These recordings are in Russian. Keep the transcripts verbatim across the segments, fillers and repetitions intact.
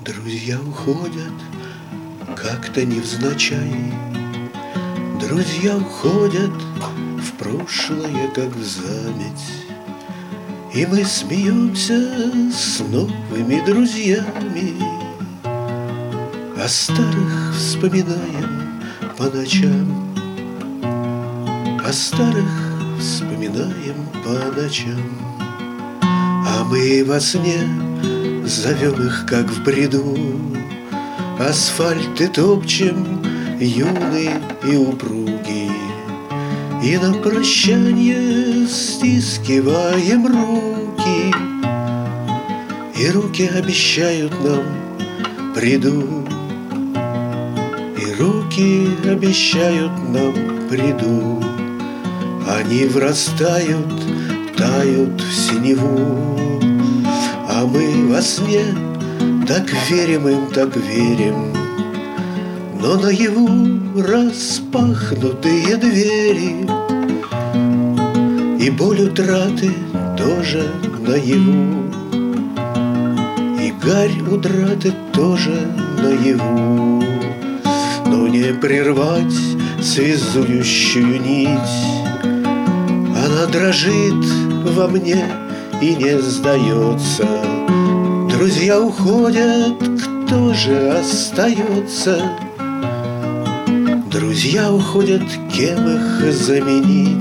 Друзья уходят как-то невзначай. Друзья уходят в прошлое, как в заметь. И мы смеемся с новыми друзьями, а старых вспоминаем по ночам, а старых вспоминаем по ночам. А мы во сне зовем их, как в бреду, асфальты топчем, юный и упругий, и на прощанье стискиваем руки, и руки обещают нам приду, и руки обещают нам приду. Они врастают, тают в синеву, а мы во сне так верим им, так верим. Но наяву распахнутые двери, и боль утраты тоже наяву, и гарь утраты тоже наяву. Но не прервать связующую нить, она дрожит во мне и не сдается. Друзья уходят, кто же остается? Друзья уходят, кем их заменить?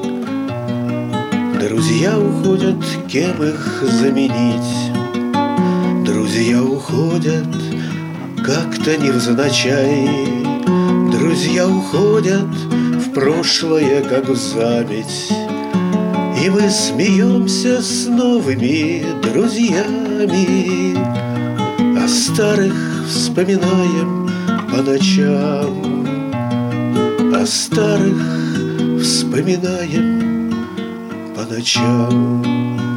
Друзья уходят, кем их заменить? Друзья уходят как-то невзначай. Друзья уходят в прошлое, как в заметь. И мы смеемся с новыми друзьями, а старых вспоминаем по ночам, а старых вспоминаем по ночам.